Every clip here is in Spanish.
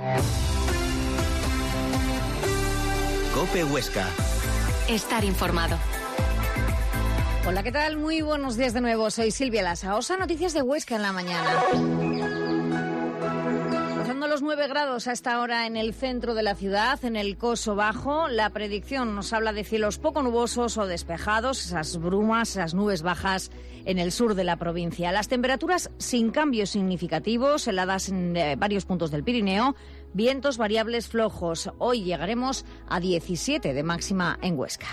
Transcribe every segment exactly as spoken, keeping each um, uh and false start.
COPE Huesca. Estar informado. Hola, ¿qué tal? Muy buenos días de nuevo. Soy Silvia Lasaosa, noticias de Huesca en la mañana. Rozando los nueve grados a esta hora en el centro de la ciudad, en el Coso Bajo. La predicción nos habla de cielos poco nubosos o despejados, esas brumas, esas nubes bajas en el sur de la provincia. Las temperaturas sin cambios significativos, heladas en eh, varios puntos del Pirineo, vientos variables flojos. Hoy llegaremos a diecisiete de máxima en Huesca.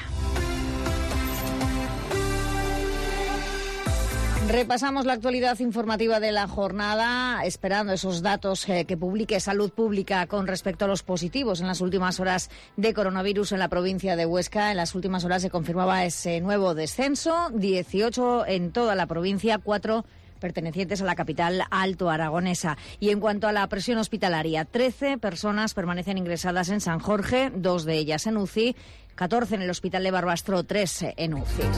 Repasamos la actualidad informativa de la jornada, esperando esos datos eh, que publique Salud Pública con respecto a los positivos en las últimas horas de coronavirus en la provincia de Huesca. En las últimas horas se confirmaba ese nuevo descenso, dieciocho en toda la provincia, cuatro pertenecientes a la capital alto aragonesa. Y en cuanto a la presión hospitalaria, trece personas permanecen ingresadas en San Jorge, dos de ellas en U C I, catorce en el Hospital de Barbastro, tres en U C I.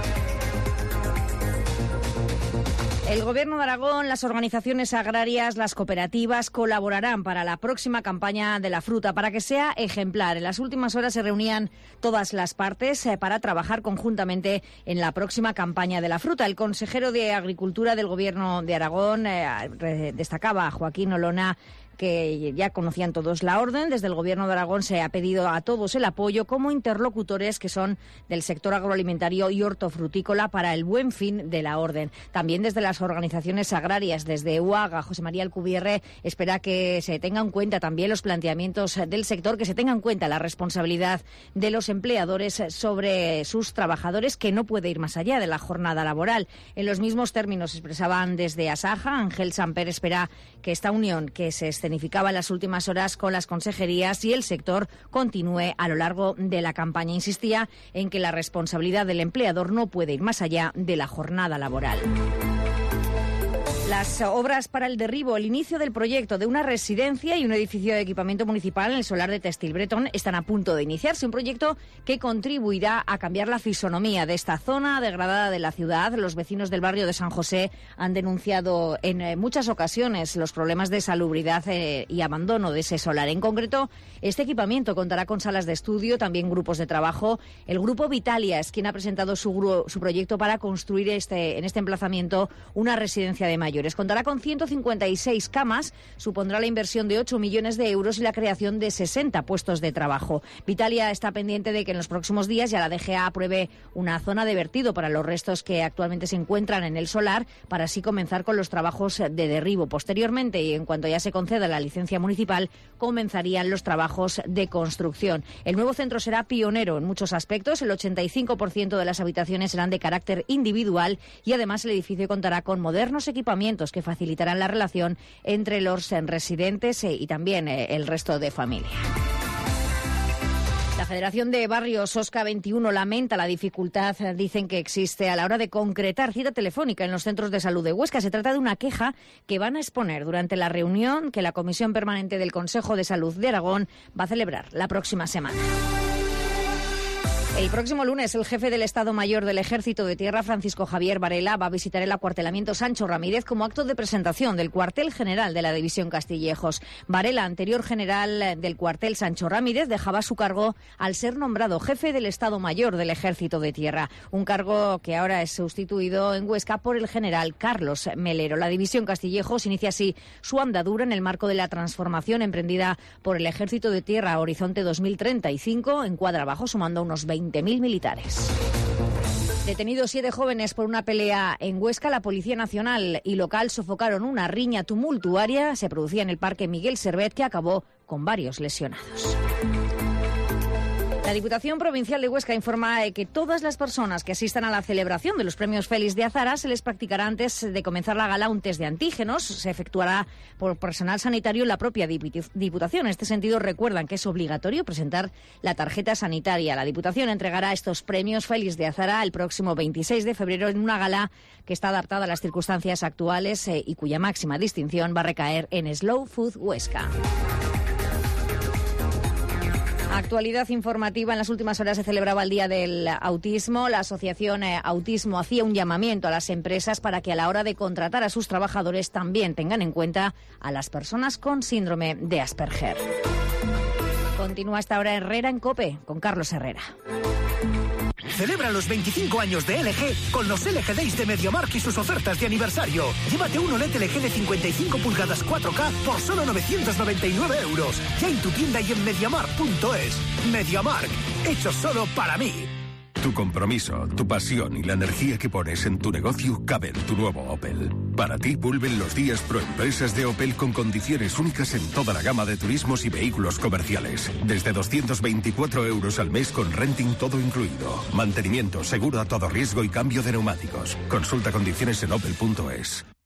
El Gobierno de Aragón, las organizaciones agrarias, las cooperativas colaborarán para la próxima campaña de la fruta, para que sea ejemplar. En las últimas horas se reunían todas las partes eh, para trabajar conjuntamente en la próxima campaña de la fruta. El consejero de Agricultura del Gobierno de Aragón eh, destacaba, Joaquín Olona, que ya conocían todos la orden. Desde el Gobierno de Aragón se ha pedido a todos el apoyo como interlocutores que son del sector agroalimentario y hortofrutícola para el buen fin de la orden. También desde las organizaciones agrarias, desde U A G A, José María Alcubierre espera que se tengan en cuenta también los planteamientos del sector, que se tenga en cuenta la responsabilidad de los empleadores sobre sus trabajadores, que no puede ir más allá de la jornada laboral. En los mismos términos expresaban desde Asaja. Ángel Samper espera que esta unión que se escenificaba en las últimas horas con las consejerías y el sector continúe a lo largo de la campaña. Insistía en que la responsabilidad del empleador no puede ir más allá de la jornada laboral. Las obras para el derribo, el inicio del proyecto de una residencia y un edificio de equipamiento municipal en el solar de Textil Bretón están a punto de iniciarse. Un proyecto que contribuirá a cambiar la fisonomía de esta zona degradada de la ciudad. Los vecinos del barrio de San José han denunciado en muchas ocasiones los problemas de salubridad eh, y abandono de ese solar. En concreto, este equipamiento contará con salas de estudio, también grupos de trabajo. El grupo Vitalia es quien ha presentado su, su proyecto para construir este, en este emplazamiento una residencia de mayores. Contará con ciento cincuenta y seis camas, supondrá la inversión de ocho millones de euros y la creación de sesenta puestos de trabajo. Vitalia está pendiente de que en los próximos días ya la D G A apruebe una zona de vertido para los restos que actualmente se encuentran en el solar, para así comenzar con los trabajos de derribo. Posteriormente, y en cuanto ya se conceda la licencia municipal, comenzarían los trabajos de construcción. El nuevo centro será pionero en muchos aspectos. El ochenta y cinco por ciento de las habitaciones serán de carácter individual y además el edificio contará con modernos equipamientos que facilitarán la relación entre los residentes y también el resto de familia. La Federación de Barrios Osca veintiuno lamenta la dificultad, dicen, que existe a la hora de concretar cita telefónica en los centros de salud de Huesca. Se trata de una queja que van a exponer durante la reunión que la Comisión Permanente del Consejo de Salud de Aragón va a celebrar la próxima semana. El próximo lunes, el jefe del Estado Mayor del Ejército de Tierra, Francisco Javier Varela, va a visitar el acuartelamiento Sancho Ramírez como acto de presentación del cuartel general de la División Castillejos. Varela, anterior general del cuartel Sancho Ramírez, dejaba su cargo al ser nombrado jefe del Estado Mayor del Ejército de Tierra, un cargo que ahora es sustituido en Huesca por el general Carlos Melero. La División Castillejos inicia así su andadura en el marco de la transformación emprendida por el Ejército de Tierra Horizonte dos mil treinta y cinco, en cuadra bajo, sumando unos veinte mil militares. Detenidos siete jóvenes por una pelea en Huesca. La Policía Nacional y local sofocaron una riña tumultuaria. Se producía en el Parque Miguel Servet, que acabó con varios lesionados. La Diputación Provincial de Huesca informa que todas las personas que asistan a la celebración de los premios Félix de Azara se les practicará antes de comenzar la gala un test de antígenos. Se efectuará por personal sanitario en la propia Diputación. En este sentido, recuerdan que es obligatorio presentar la tarjeta sanitaria. La Diputación entregará estos premios Félix de Azara el próximo veintiséis de febrero en una gala que está adaptada a las circunstancias actuales eh, y cuya máxima distinción va a recaer en Slow Food Huesca. Actualidad informativa. En las últimas horas se celebraba el Día del Autismo. La Asociación eh, Autismo hacía un llamamiento a las empresas para que a la hora de contratar a sus trabajadores también tengan en cuenta a las personas con síndrome de Asperger. Continúa hasta ahora Herrera en COPE con Carlos Herrera. Celebra los veinticinco años de L G con los L G Days de MediaMarkt y sus ofertas de aniversario. Llévate un O L E D L G de cincuenta y cinco pulgadas cuatro K por solo novecientos noventa y nueve euros. Ya en tu tienda y en MediaMarkt punto es. MediaMarkt, hecho solo para mí. Tu compromiso, tu pasión y la energía que pones en tu negocio caben en tu nuevo Opel. Para ti vuelven los días Proempresas de Opel con condiciones únicas en toda la gama de turismos y vehículos comerciales. Desde doscientos veinticuatro euros al mes con renting todo incluido. Mantenimiento, seguro a todo riesgo y cambio de neumáticos. Consulta condiciones en opel punto es.